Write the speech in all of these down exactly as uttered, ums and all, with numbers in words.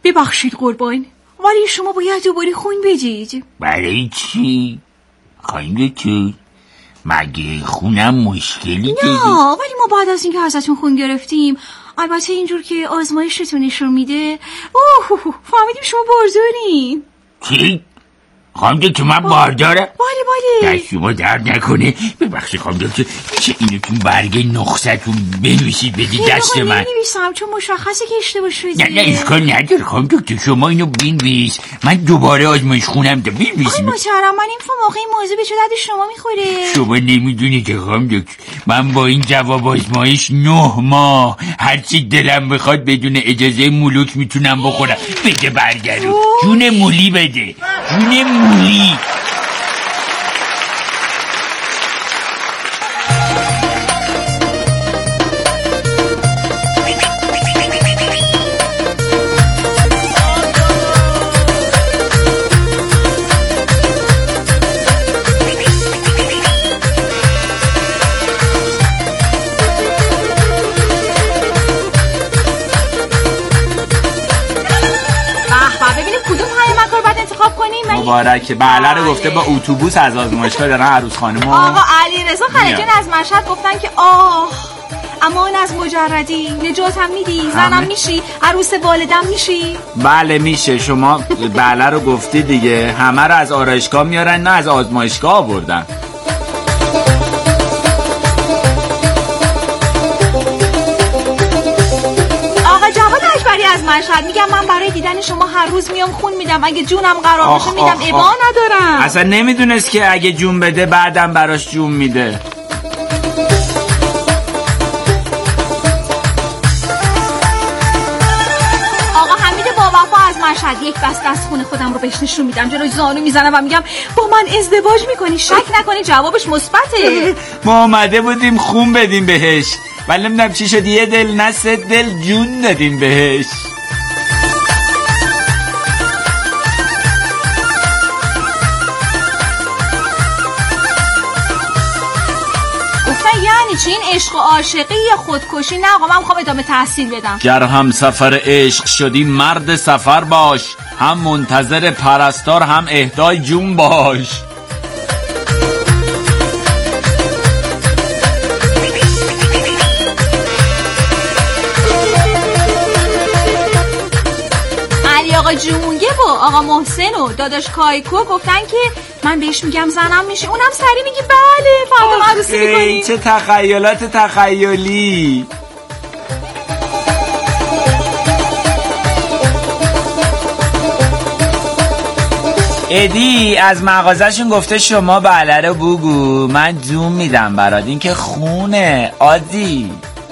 ببخشید قربان، ولی شما باید دوباره خون بدید. برای چی؟ خواهیم دکتر، مگه خونم مشکلی داره؟ نه، ولی ما بعد از اینکه ازتون خون گرفتیم، البته اینجور که آزمایشتون نشون میده، اوه فهمیدیم شما باردارین. چی؟ خانم دکتر من باردارم؟ بله بله. دست شما درد نکنه. ببخشید خانم دکتر، میشه اینو تو برگ نسختون بنویسید بدید دست من؟ نمی‌نویسم چون مشخصه که اشتباه شده. نه نه اشکال نداره خانم دکتر، شما اینو بنویس، من دوباره آزمایش خونم ده بنویسم. محترم، من این موقع این موضوع به چه درد شما میخوره؟ شما نمیدونی که خانم دکتر، من با این جواب آزمایش نه ماه هرچی دلم بخواد بدون اجازه ملوک میتونم بخورم. بده برگرو، جون مولی بده، جون مولی. مبارکه. بله رو گفته با اتوبوس از آزمایشگاه دارن عروس خانم. آقا علیرضا خلیجان از مشهد گفتن که آه امان از مجردی، نجاتم میدی، زنم میشی، عروس والدم میشی. بله میشه. شما بله رو گفتی دیگه. همه رو از آرایشگاه میارن، نه از آزمایشگاه آوردن. از مشهد میگم من برای دیدن شما هر روز میام خون میدم، اگه جونم قرار باشه میدم، ابا ندارم. اصلا نمیدونست که اگه جون بده بعدم براش جون میده. آقا حمید با وفا از مشهد یک بسته از خون خودم رو بهش نشون میدم، جلوی زانو میزنم و میگم با من ازدواج میکنی؟ شک نکنی جوابش مثبته. ما اومده بودیم خون بدیم بهش، ولی نمیدونم چی شد، یه دل نه سه دل جون دادیم بهش. یعنی چی این عشق و عاشقی یا خودکشی؟ نه آقا من میخوام ادامه تحصیل بدم. گر هم سفر عشق شدی مرد سفر باش، هم منتظر پرستار هم اهدای جون باش. علی آقا جونگه و آقا محسن و داداش کایکو گفتن که من بهش میگم زنم میشه، اونم سری میگی بله فردا عروسی میکنی. چه تخیلات تخیلی. ادی از مغازهشون گفته شما بله رو بگو، من جون میدم برات، این که خونه عادی.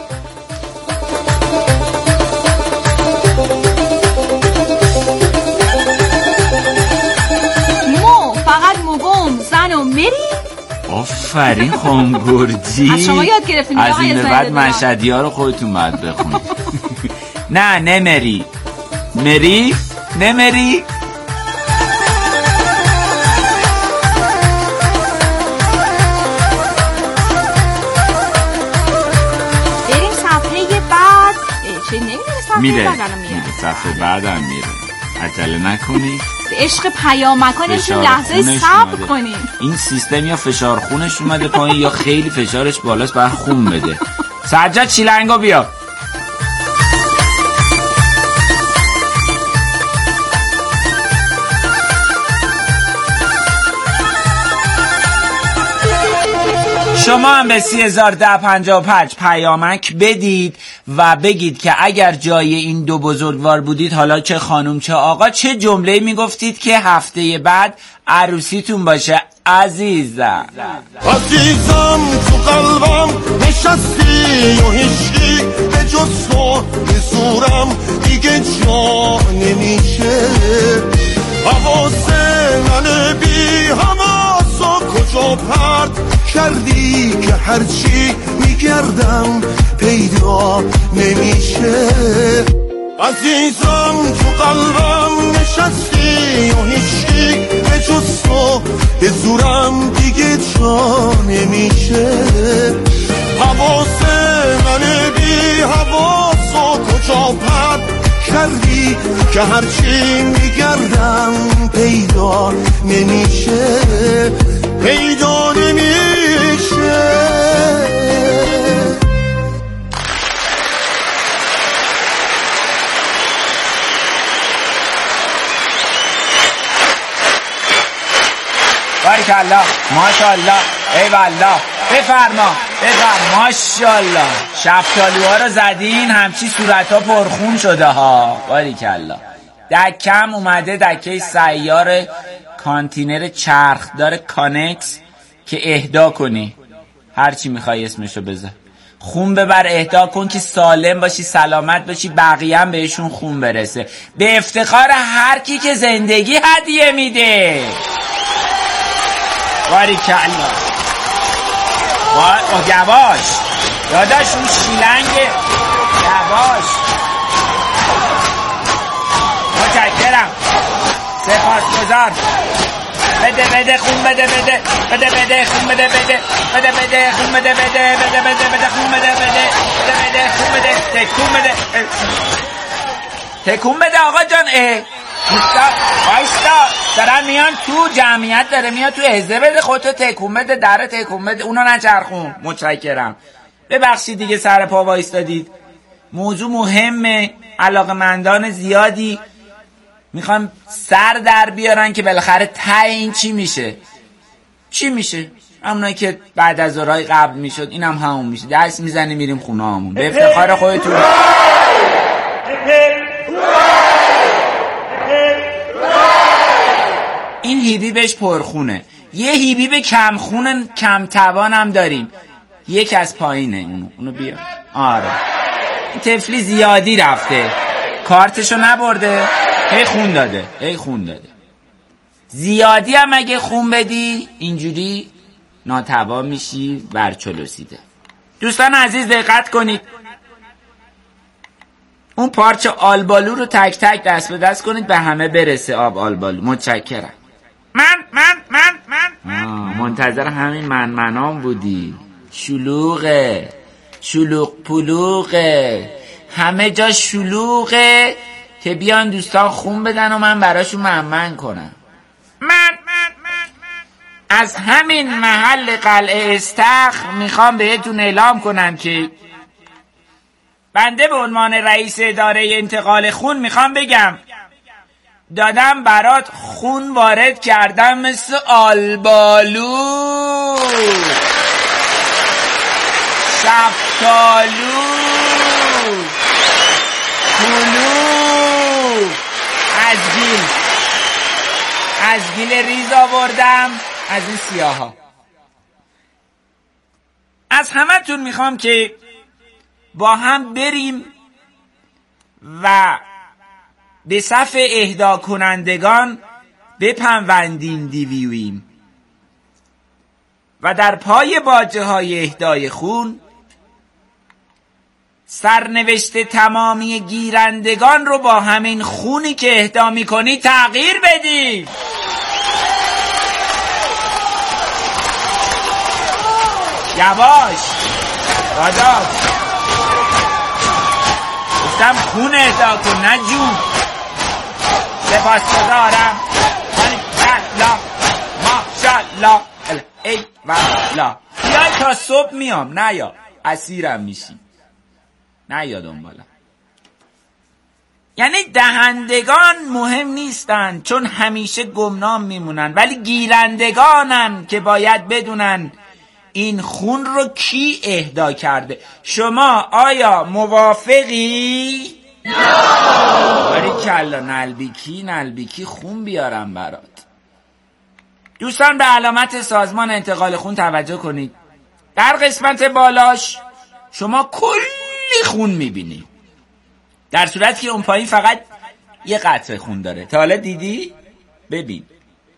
آفرین خانگرجی. از شما یاد گرفتیم. از این به بعد مشهدی ها رو خودتون باید بخونید. نه نمری مری نمری. بریم صفحه بعد. چه نمیدونم صفحه میره. بعد الان میره. صفحه بعد هم میره. عجله نکنید. به عشق پیامکانشون لحظه صبر کنید. این سیستم یا فشار خونش اومده پایین یا خیلی فشارش بالاست بر خون بده. سجاد چیلنگو بیا. شما هم به سی هزار ده پنجاه و پنج پیامک بدید و بگید که اگر جای این دو بزرگوار بودید، حالا چه خانم چه آقا، چه جمله میگفتید که هفته بعد عروسیتون باشه. عزیزم عزیزم تو قلبم نشستی و هیچی به جز تو به زورم دیگه جا نمیشه. حواس من بی حواس و کجا پرد کردی که هرچی میگردم پیدا نمیشه. عزیزم تو قلبم نشستی و هیچی به جز تو به زورم دیگه جا نمیشه. حواس من بی حواس و کجا پرد کردی که هرچی میگردم پیدا نمیشه، پیدا نمیشه. باریکالله، ماشاءالله، ای والله، بفرما بفرما، ماشاءالله. شفتالوها رو زدین همچی صورتها پرخون شده ها. باریکالله. دکم اومده، دکه سیار کانتینر چرخ داره کانکس که اهدا کنی، هرچی میخوای اسمشو بذار. خون ببر اهدا کن که سالم باشی، سلامت باشی، بقیه هم بهشون خون برسه، به افتخار هر کی که زندگی هدیه میده. باریکالله. با یواش داداش، اون شیلنگه، یواش. متشکرم، سپاسگزار. بده بده خون بده بده بده بده خون بده بده بده بده خون بده بده بده بده بده خون بده بده بده بده خون بده تکون بده تکون بده آقا جان. اه وایستا، دارن میان تو، جمعیت داره میاد تو، هزه بده خودتو تکون بده، در تکون بده، اونو نچرخون. متشکرم. ببخشید دیگه سر پا وایستادید، موضوع مهمه، علاقمندان زیادی میخوان سر در بیارن که بالاخره ته این چی میشه. چی میشه؟ همونایی که بعد از ظهرهای قبل میشد، اینم هم همون میشه. دست میزنیم میریم خونه همون، به افتخار خودتون. این هیبیبش پرخونه، یه هیبیب کمخون کم توان هم داریم، یک از پایینه، اونو اونو بیا. آره این طفلی زیادی رفته، کارتشو نبرده، هی خون داده هی خون داده. زیادی هم اگه خون بدی اینجوری ناتوان میشی، برچلوسیده. دوستان عزیز دقت کنید، اون پارچه آلبالو رو تک تک دست به دست کنید، به همه برسه آب آلبالو. متشکرم. من من من من من منتظر همین من منام بودی. شلوغه، شلوغ پلوغه، همه جا شلوغه که بیان دوستان خون بدن و من براشون ممنون کنم. من من من از همین محل قلعه استخر میخوام بهتون اعلام کنم که بنده به عنوان رئیس اداره انتقال خون میخوام بگم دادم برات خون وارد کردم مثل آلبالو، شفتالو، پلو، ازگیل ازگیل ریز آوردم از این سیاه ها. از همه تون میخوام که با هم بریم و به صف اهدا کنندگان بپیوندیم دیویویم و در پای باجه های اهدای خون سرنوشت تمامی گیرندگان رو با همین خونی که اهدا میکنی تغییر بدی. یواش داداش، گفتم خون اهدا کن نه جون. سپاسگزارم. ماشاءالله ماشاءالله ای والله. خیال تا صبح میام، نه یا اسیرم میشی، نه یا دنبالم. یعنی دهندگان مهم نیستن چون همیشه گمنام میمونن، ولی گیرندگانن که باید بدونن این خون رو کی اهدا کرده. شما آیا موافقی؟ نه. باریکالله. نلبیکی نلبیکی خون بیارم برات. دوستان به علامت سازمان انتقال خون توجه کنید. در قسمت بالاش شما کلی خون میبینی، در صورتی که اون پایین فقط یه قطره خون داره. تا حالا دیدی؟ ببین.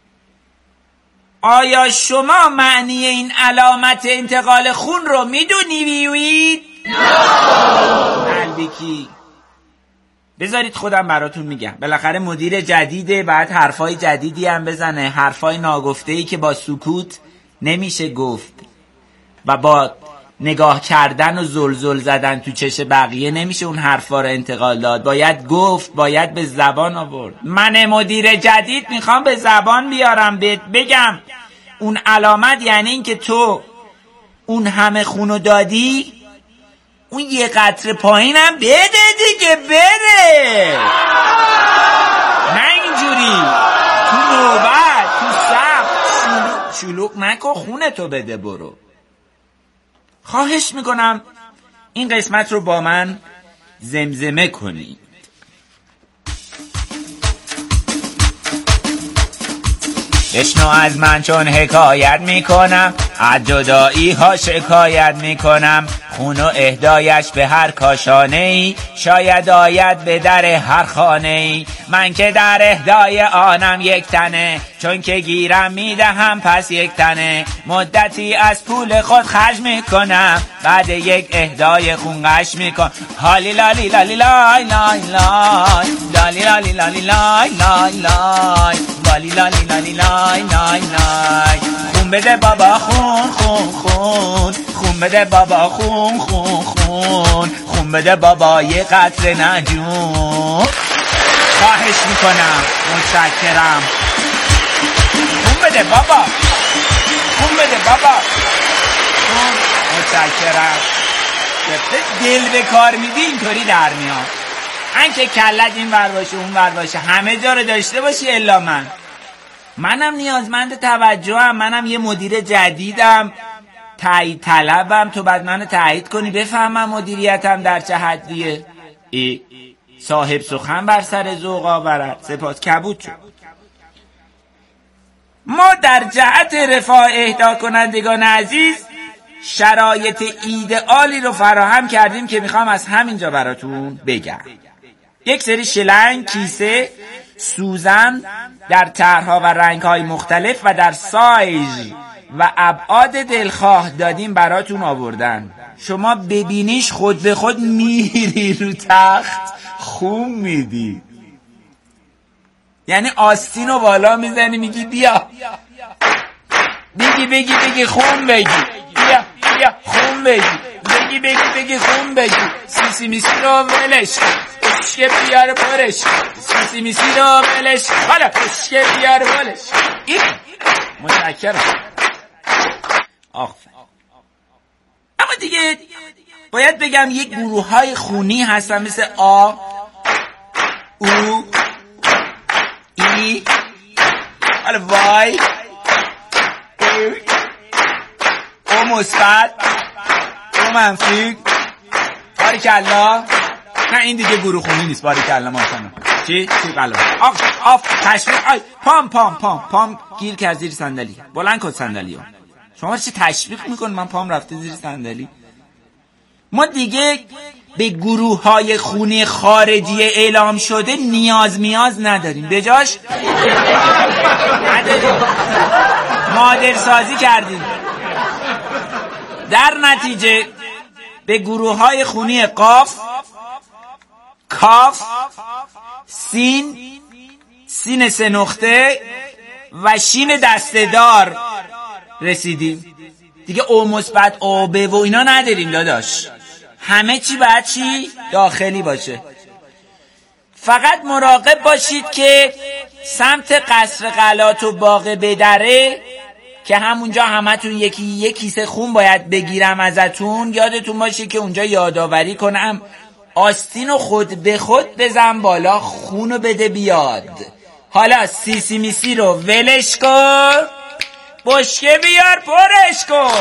آیا شما معنی این علامت انتقال خون رو میدونی ویوید؟ نه. نلبیکی. بذارید خودم براتون میگم. بالاخره مدیر جدیده، بعد حرفای جدیدی هم بزنه، حرفای ناگفته‌ای که با سکوت نمیشه گفت و با نگاه کردن و زلزل زدن تو چش بقیه نمیشه اون حرفا رو انتقال داد. باید گفت، باید به زبان آورد. من مدیر جدید میخوام به زبان بیارم بهت بگم اون علامت یعنی این که تو اون همه خونو دادی، اون یه قطره پایینم بده دیگه، بده. نه اینجوری تو نوبت تو صف شلوغ شلوغ نکن، خونتو بده برو. خواهش میکنم این قسمت رو با من زمزمه کنی. بشنو از من چون حکایت میکنم، از جدایی ها شکایت میکنم. خون و اهدایش به هر کاشانه ای، شاید آید به در هر خانه ای. من که در اهدای آنم یک تنه، چون که گیرم میدهم پس یک تنه. مدتی از پول خود خرج میکنم، بعد یک اهدای خون قش میکنم. هالی لالی لالی لای لای لای لالی لالی لالی لای لای لای لالی لالی لالی لای لای لای. خون بده بابا خون خون خون، خون بده بابا خون خون خون، خون بده بابا یه قطره نجون. خواهش میکنم، متشکرم. خون بده بابا، خون بده بابا، خون. متشکرم. دل به کار میدی اینطوری در میاد. انکه کلت این ور باشه اون ور باشه، همه جا رو داشته باشی الا من. منم نیازمند توجهم، منم یه مدیر جدیدم، تایید طلبم. تو بعد منو تایید کنی بفهمم مدیریتم در چه حدیه. ای صاحب سخن بر سر ذوق آورد. سپاس کبود شد. ما در جهت رفاه اهدا کنندگان عزیز شرایط ایدئالی رو فراهم کردیم که میخوام از همینجا براتون بگم. یک سری شلنگ، کیسه، سوزن در طرح‌ها و رنگ‌های مختلف و در سایز و ابعاد دلخواه دادیم براتون آوردن. شما ببینیش خود به خود میری رو تخت خون میدی. یعنی آستینو بالا میزنی میگی بیا، بگی بگی بگی خون بگی، بیا بیا خون بگی، بگی بگی بگی خون بگی. سیسی میسی رو ولش پشکه بیار پرش، سیسی میسی رو ولش حالا پشکه بیار ولش. متشکرم. آخفن. اما دیگه باید بگم یک گروه های خونی هستن مثل آ، او، ای، حالا وای، ای، او مثبت، او منفی. باریکالله. نه این دیگه گروه خونی نیست. باریکالله ماشاءالله. چی؟ چی قلب. آف آف تشویق. آی پام پام پام پام گیر کرد زیر صندلی. بلند کن صندلیو. شما چی تشویق میکنی؟ من پام رفته زیر صندلی. ما دیگه به گروه های خونی خارجی اعلام شده نیاز میاز نداریم. به جاش مادر سازی کردیم. در نتیجه به گروه های خونی قاف، کاف، سین، سین سه نقطه و شین دسته‌دار رسیدیم. دیگه او مثبت، او به و اینا نداریم داداش. همه چی باید چی؟ داخلی باشه. فقط مراقب باشید که سمت قصر قلات و باغ بدره که همونجا همتون یکی یک کیسه خون باید بگیرم ازتون، یادتون باشه که اونجا یادآوری کنم آستینو خود به خود بزن بالا، خونو بده بیاد. حالا سیسی میسی رو ولش کن، بشکه بیار پرش کن.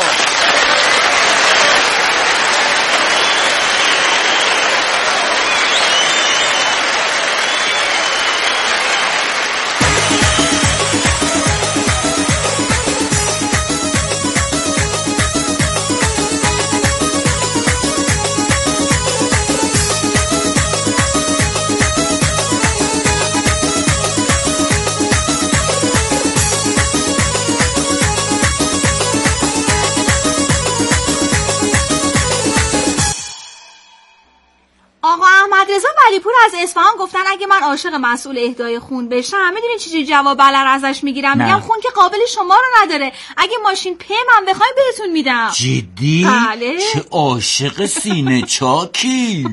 اصفهان گفتن اگه من عاشق مسئول اهدای خون بشم، میدونین چیزی جواب بله رو ازش میگیرم؟ میگم خون که قابل شما رو نداره، اگه ماشین پی من بخواید بهتون میدم. جدی؟ بله. چه عاشق سینه چاکی.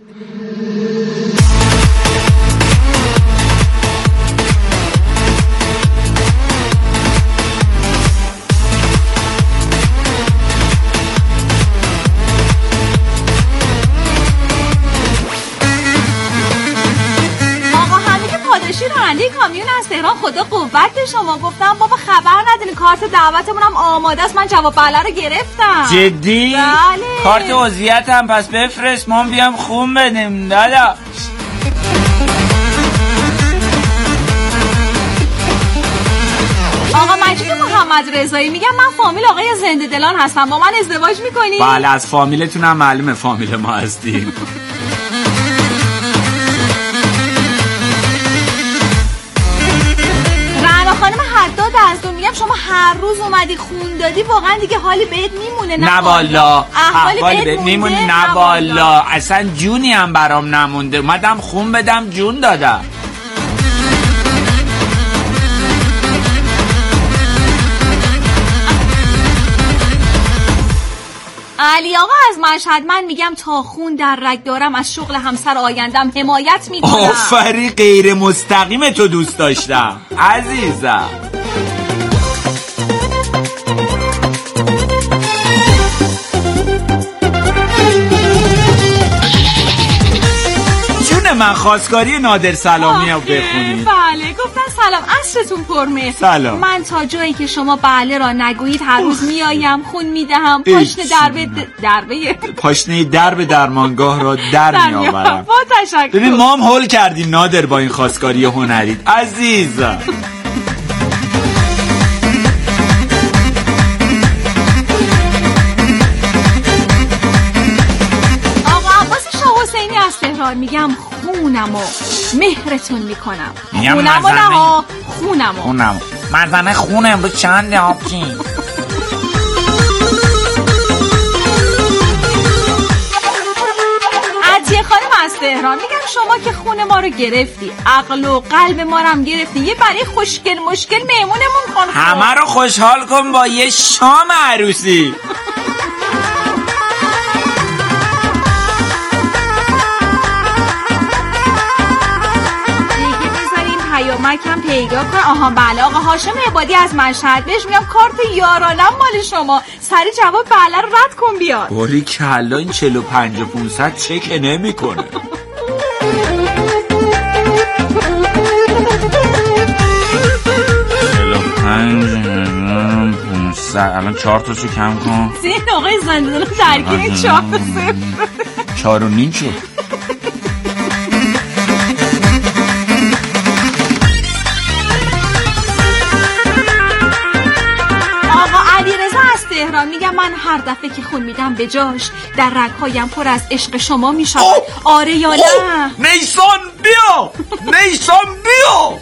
راننده کامیون از تهران، خدا قوت به شما. گفتم بابا خبر ندونی کارت دعوتمون هم آماده است، من جواب بله رو گرفتم. جدی؟ بله. کارت عضویت هم پس بفرست ما بیام خون بدیم دادا. آقا مجید محمد رضایی، میگم من فامیل آقای زنده دلان هستم، با من ازدواج میکنی؟ بله از فامیلتون هم معلومه فامیل ما هستیم. خانم حداد از دو، میگم شما هر روز اومدی خون دادی، واقعا دیگه حالی بهت میمونه؟ نه والا احوالی بهت میمونه. نه والا اصلا جونی هم برام نمونده، اومدم خون بدم جون دادم. علی آقا از مشهد، من میگم تا خون در رگ دارم از شغل همسر آیندم حمایت میکنم. آفری غیر مستقیم تو دوست داشتم عزیزم. جون من خواستگاری نادر سلامی رو بخونید. بله گفتن سلام عصرتون پرمهر. سلام. من تا جایی که شما بله را نگویید هر روز میایم خون میدهم، پاشنه درب دربه پاشنه درب درمانگاه را در میآورم. با تشکر. ببین ما هم هول کردیم نادر با این خواستگاری هنری عزیزم. میگم خونمو مهرتون میکنم، میگم خونمو نه خونمو خونمو مردنه خونه امروز چنده آبچین. عدیه خانم از تهران، میگم شما که خون ما رو گرفتی، عقل و قلب ما رو هم گرفتی، یه برای خوشگل مشکل مهمونمون کن، همه رو خوشحال کن با یه شام عروسی. پیامکم پیدا کن. آها بله آقا هاشم عبادی از مشهد، بهش میگم کارت یارانم مال شما، سری جواب بله رو رد کن بیاد. باری کلا این چهل و پنج و پونصد چک نمی کنه. چهل و پنج پونصد الان چهار تاشو کم کن. زین آقای زندان درگیر چهار صفر چهار و نیم شد. تهران میگم من هر دفعه که خون میدم به جاش در رگهایم پر از عشق شما میشود. آره یا نه؟ نیسان بیا، نیسان بیا.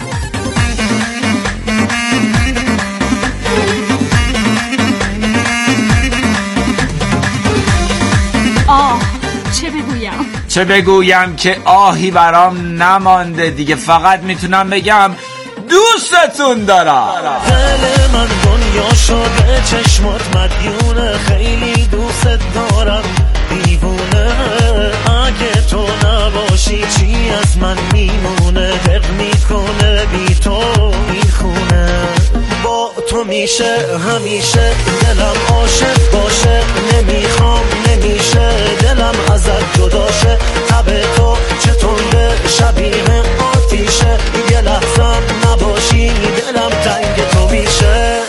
آه چه بگویم چه بگویم که آهی برام نمانده دیگه، فقط میتونم بگم دوستتون دارم. دل من دنیا شده چشمات مدیونه، خیلی دوست دارم دیوونه، اگه تو نباشی چی از من میمونه، دق میکنه بی تو این خونه، با تو میشه همیشه دلم عاشق باشه، نمیخوام نمیشه دلم ازت جداشه، تب تو چطور شبیه آتیشه، یه لحظم نباشی دلم تنگ تو میشه.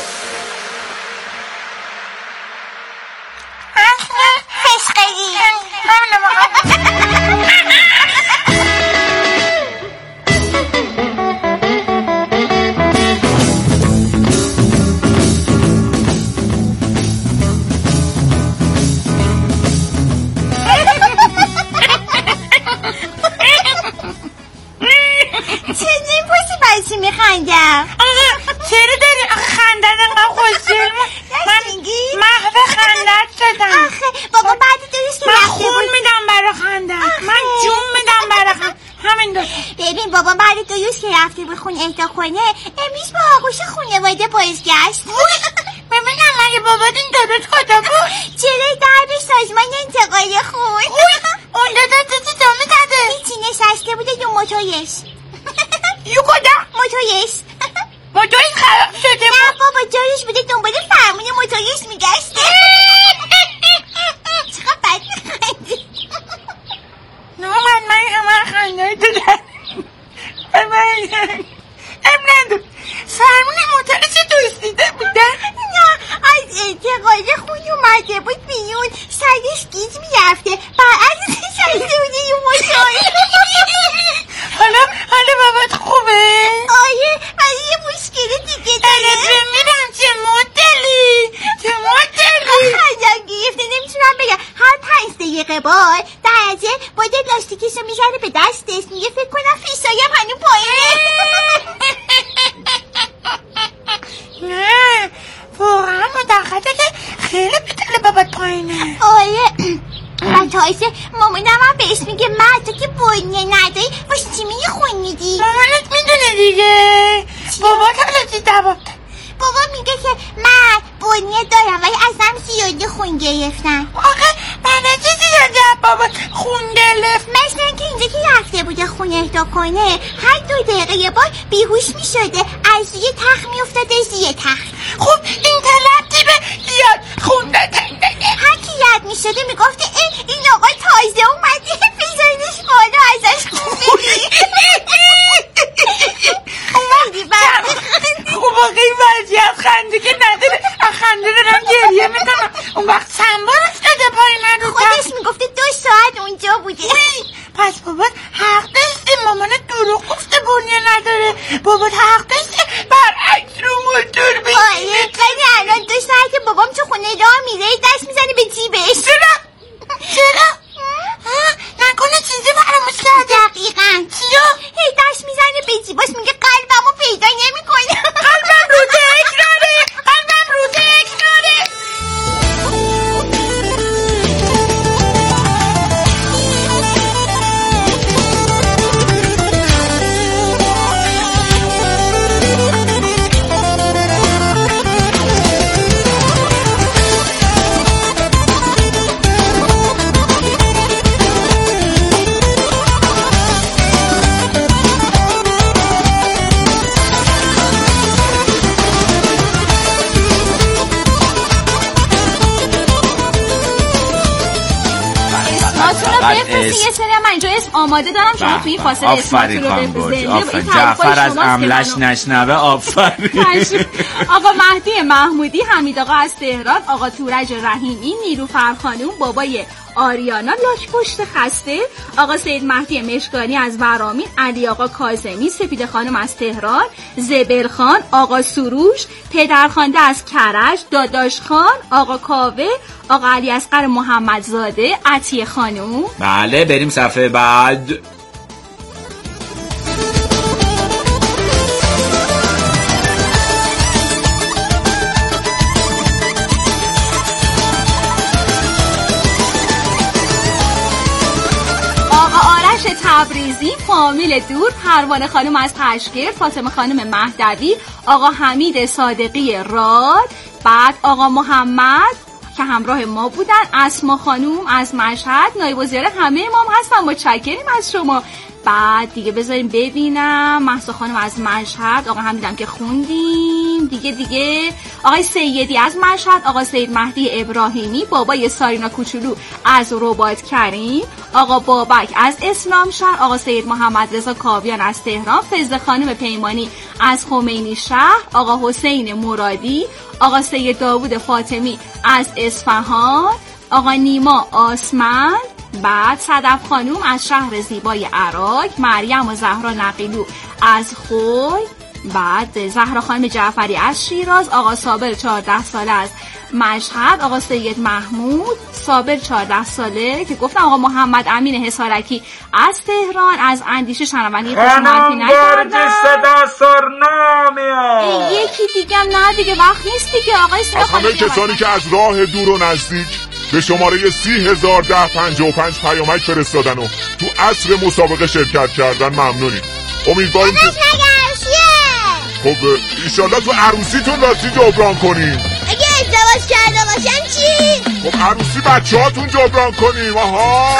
میخندم. چرا داری آخه خندت انقدر خوشگل؟ من محو خندت شدم. آخه بابا بعد درست که من خون میدم برای خندت، من جون میدم برای خندت. ببین بابا بعد دو روز که رفته بود خون اهدا کنه امروز با آغوش خانواده بازگشت. ببینم مگه باباتون دادت کجا بود؟ جلوی درب سازمان انتقال خون. اون دادت چی دامه داده؟ هیچی نشسته بوده دو موتورش. یو کجا؟ موتورش موتورش خراب شده بود؟ نه بابا جایش بوده دنبال فرمون موتورش میگشته. چقدر بد میخندی. نه من من همه خنده دادن. ام نداره فرمون موتورش دوستیده بودن؟ نه از انتقال خون اومده بود بیرون سرش گیج میرفته برعکس شایده بوده یه موتور. حالا حالا بابات خوبه؟ آیه ولی یه مشکل دیگه داره. میرم چه مدلی چه مدلی خیلی گرفته نمیتونم بگم. هر پنج دقیقه بار درجه باید لاستیکش رو میزنه به دستش میگه فکر کنم فیسایم هنو پایینه. نه واقعا مدخده که خیلی بتله بابات پایینه. آیه و تایسه مامانم هم بهش میگه من تو که بنیه نداری باش چی میگه خون میدی؟ مامانت میدونه دیگه. بابات حالا چی دواب بابا میگه که من بنیه دارم ولی ازم زیادی خون گرفتن. آخه برای چی زیادی بابات خون گرفت؟ مثل اینکه اینجا که رفته بوده خون اهدا کنه هر دو دقیقه یه بار بیهوش میشده از روی تخت میافتاده زیر تخت. خب این تلبتی به یاد خون دادن داده. هر کی یاد میشده میگفته این آقا تازه اومده بذارینش حالا ازش خون بگیری. اومدی برم خب آقا این وضعیت خنده که نداره. خنده دارم گریه میکنم. اون وقت سنبار افتاده پایین رو خودش میگفته دو ساعت اونجا بوده. پس بابات حق داشته. مامانت دروغ گفته بنیه نداره. بابات حق داشته برعکس رو موتور بگیره. آره ولی الان دو ساعت بابام تو خونه راه میره دست میزنه به جیبش. چرا؟ چرا؟ نکنه چیزی فراموش کرده. دقیقا چیا؟ هی دست میزنه به جیبش میگه قلبمو پیدا نمیکنه. قلبم رو تکراره. قلبم رو تکراره. یه سری من اینجا اسم آماده دارم شما توی فاصله اسماتون رو بفرستید. آفرین جعفر از عملش نشنوه. آفرین. آقا مهدی محمودی، حمید آقا از تهران، آقا تورج رحیمی، نیلوفر خانم، بابای آریانا لاک پشت خسته، آقا سید مهدی مشکانی از ورامین، علی آقا کاظمی، سپیده خانم از تهران، زبر خان، آقا سروش، پدرخوانده از کرج، داداش خان، آقا کاوه، آقا علی اصغر محمدزاده، عطیه خانم. بله بریم صفحه بعد. تبریزی، فامیل دور، پروانه خانم از تشکر، فاطمه خانم مهدوی، آقا حمید صادقی راد، بعد آقا محمد که همراه ما بودن، اسما خانم از مشهد، نایب وزیر همه ما هستن، متشکریم از شما. بعد دیگه بذاریم ببینم، مهسا خانم از مشهد، آقا حمیدم که خوندیم دیگه دیگه، آقای سیدی از مشهد، آقا سید مهدی ابراهیمی، بابای سارینا کوچولو از رباط کریم، آقا بابک از اسلام شهر، آقا سید محمد رضا کاویان از تهران، فزده خانم پیمانی از خمینی شهر، آقا حسین مرادی، آقا سید داوود فاطمی از اصفهان، آقا نیما آسمن، بعد صدف خانوم از شهر زیبای عراق، مریم و زهرا نقیلو از خوی، بعد زهرا خانم جعفری از شیراز، آقا صابر چهارده ساله از مشهد، آقا سید محمود صابر چهارده ساله که گفتم، آقا محمد امین حسارکی از تهران، از اندیشه شنوندگی خوشمندی نکردن. صدا سرنامه یکی دیگه نه دیگه وقت نیست دیگه. آقای همه کسانی که از راه دور و نزدیک به شماره سی هزار ده پنجاه و پنج پیامک فرستادن و تو عصر مسابقه شرکت کردن. ممنونیم. امیدواریم که خب ایشالله تو عروسیتون راستی جبران کنیم. اگه ازدواج کرده باشن چی؟ خب عروسی بچه هاتون جبران کنیم. آها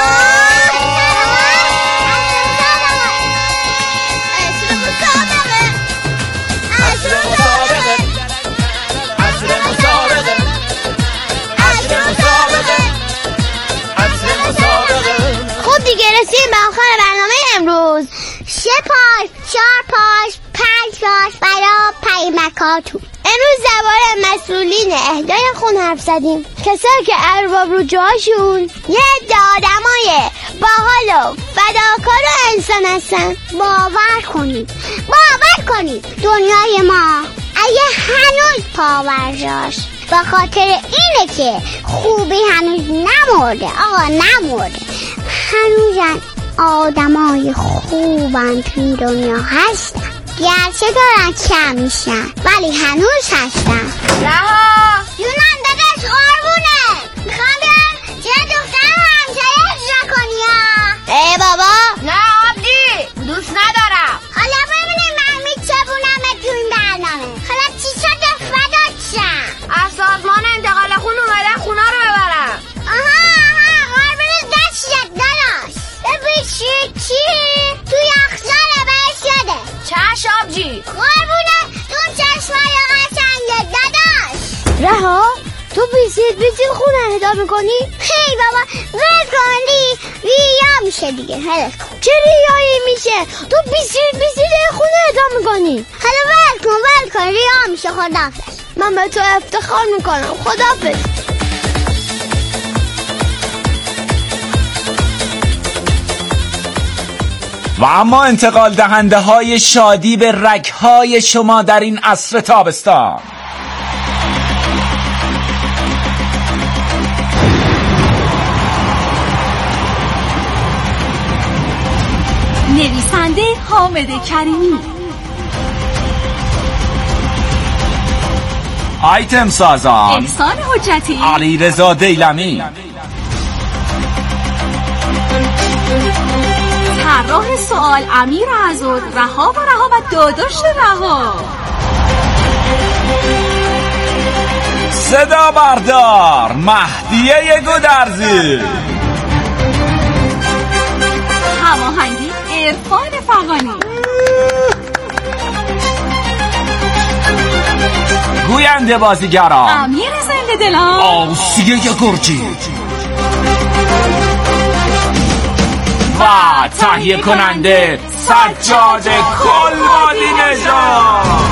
خب دیگه رسیم به آخر برنامه امروز. سه پاش، چهار پاش، پنج پاش برای پیمکاتون. امروز درباره مسئولین اهدای خون حرف زدیم، کسایی که ارباب رو جاشون یه عده آدمای باحال و فداکار و انسان هستن. باور کنید باور کنید دنیای ما اگه هنوز پاور جاش به خاطر اینه که خوبی هنوز نمرده. آقا نمرده، هنوزن آدمای خوبن توی دنیا هستن، گرچه دارن کم میشن ولی هنوز هستن. رها یونان داداش قربونه میخوام بیارم چه دختر رو همسایه اجرا کنی ها. ای بابا نه عبدی دوست ندارم. حالا ببینیم من میچبونم تو این برنامه. حالا چی شده فدات شم؟ از سازمان انتقال خون اومدن خونا رو ببرم. آها آها قربونه دستت داداش. ببین چی چی تو یخزانه بهش شده. چشم آبجی قربونه تو چشمای قشنگه داداش. رها تو بیسید بیسید خونه اهدا میکنی؟ هی بابا ول کنی ریا میشه دیگه. هلک چه ریایی میشه؟ تو بیسید بیسید خونه اهدا میکنی. حالا ول کن ول کن ریا میشه. خداحافظ. من به تو افتخار میکنم. خداحافظ. و اما انتقال دهنده های شادی به رگ های شما در این عصر تابستان. نویسنده حامد کریمی، آیتم سازان احسان حجتی، علیرضا دیلمی، طراح سوال امیر عزود، رها و رها و داداش رها، صدا بردار مهدیه گودرزی، هماهنگی عرفان فغانی، گوینده بازیگران امیر زنده دلان، آسیه گرجی و تهیه کننده سجاد کلبادی نژاد.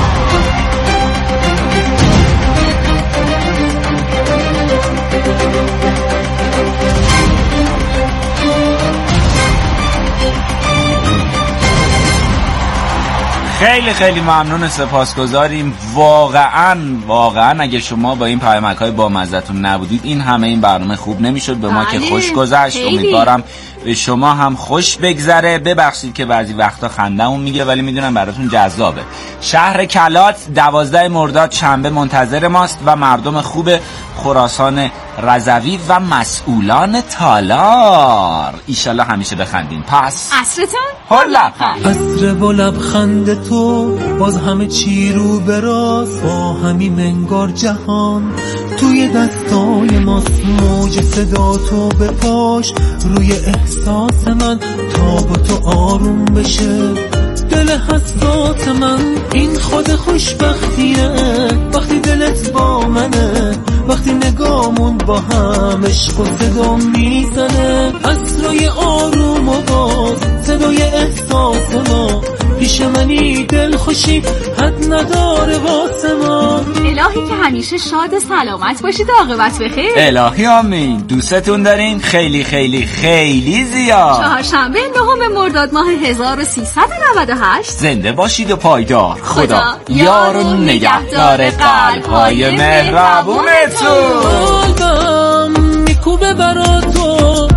خیلی خیلی ممنون و سپاسگزاریم. واقعا واقعا اگه شما با این پیامک های با مزتون نبودید این همه این برنامه خوب نمیشد. به ما که خوش گذشت. امیدوارم به شما هم خوش بگذره. ببخشید که بعضی وقتا خندمون میگه ولی میدونم براتون جذابه. شهر کلات دوازده مرداد شنبه منتظر ماست و مردم خوب خراسان رضوی و مسئولان تالار. ایشالله همیشه بخندین. پس عصرتون هلا عصر با لبخند تو باز همه چی رو به راست، با همین منگار جهان توی دستای ماست. موج صدا تو به پاش روی احساس من تا با تو آروم بشه دل حسات من. این خود خوشبختیه وقتی دلت با منه، وقتی نگامون با هم عشق و صدا میزنه. عصرای آروم و باز صدای احساس ما، پیش منی دل خوشی حد نداره واسه ما. الهی که همیشه شاد و سلامت باشید و عاقبت بخیر. الهی آمین. دوستتون داریم خیلی خیلی خیلی زیاد. چهارشنبه نهم مرداد ماه هزار و سیصد و نود و هشت. زنده باشید و پایدار. خدا, خدا یار و نگهدار قلب‌های مهربونتون. قلبم میکوبه برا تو،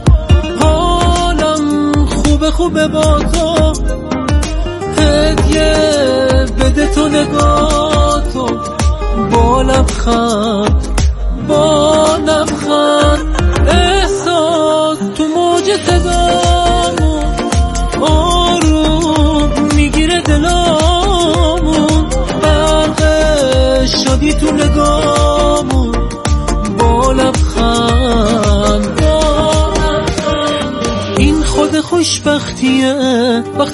حالم خوبه خوبه با تو. هدیه بده تو نگاه تو، با لبخند با لبخند خوشبختیه وقتی